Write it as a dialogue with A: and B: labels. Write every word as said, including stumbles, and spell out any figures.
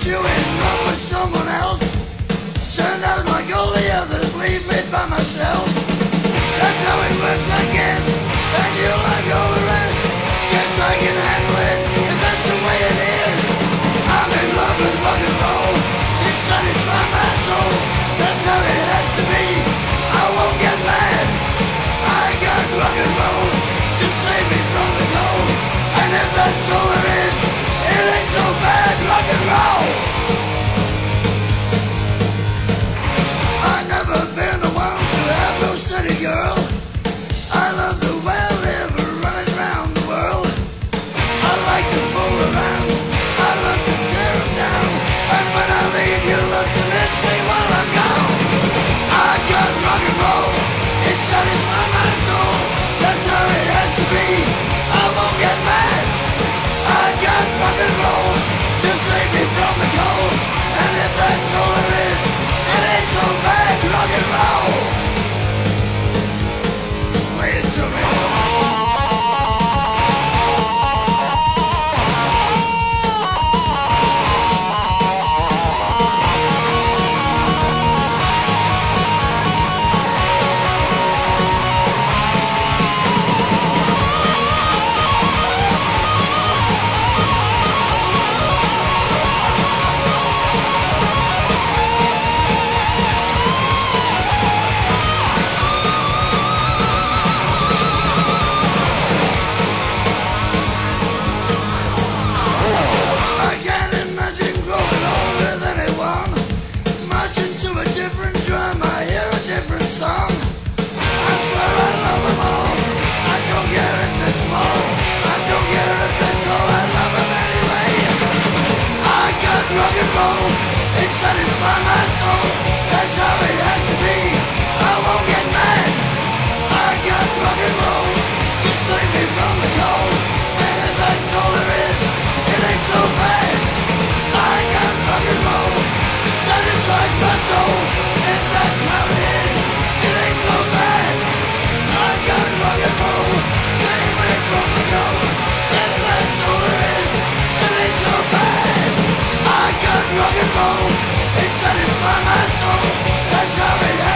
A: you in love with someone else. Turned out like all the others, leave me by myself. That's how it works, I guess. And you like all the rest. Guess I can handle it, and that's the way it is. I'm in love with rock and roll. It satisfies my soul. That's how it has to be. I won't get mad. I got rock and roll to save me from the cold. And if that's all there is, it ain't so bad, rock and roll. I've never been the one to have no city girl. I love the well ever running round the world. I like to fool around, I love to tear them down. And when I leave, you love to miss me while I'm gone. I got rock and roll, it satisfies my soul. That's how it has to be, I won't get mad. I got rock and roll to save me from the cold. And if that's all there is, it ain't so bad, rock and roll. Play it to me. Rock and roll, it satisfies my soul. That's how it has to be, I won't get mad. I got rock and roll to save me from the cold. And if that's all there is, it ain't so bad. I got rock and roll, it satisfies my soul. If that's how it is, it ain't so bad. I got rock and roll, save me from the cold. If that's all there is, it ain't so bad. I got rock and roll, it satisfies my soul. That's how it happens.